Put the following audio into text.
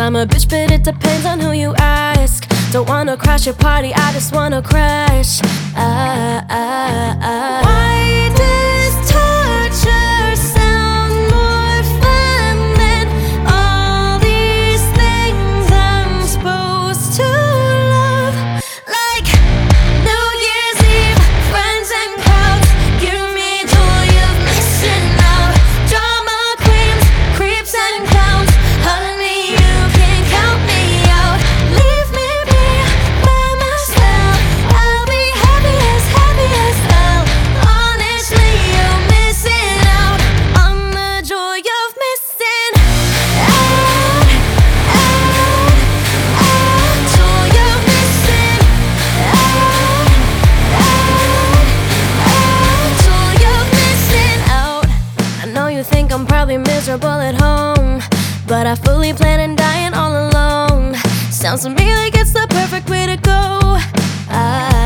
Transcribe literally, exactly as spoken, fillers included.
I'm a bitch, but it depends on who you ask. Don't wanna crash your party, I just wanna crash. Ah, ah, ah. Why does torture sound more fun than all these things I'm supposed to love? Like New Year's Eve, friends and crowds, give me joy of missing out. Drama queens, creeps and clowns, honey, you can count me out. Leave me be by myself, I'll be happy as happy as hell. Honestly, you're missing out on the joy of missing out, out, out. Joy of missing out, out, out. Joy of missing out. I know you think I'm probably miserable at home, but I fully plan on dying all alone. Sounds to me like it's the perfect way to go. I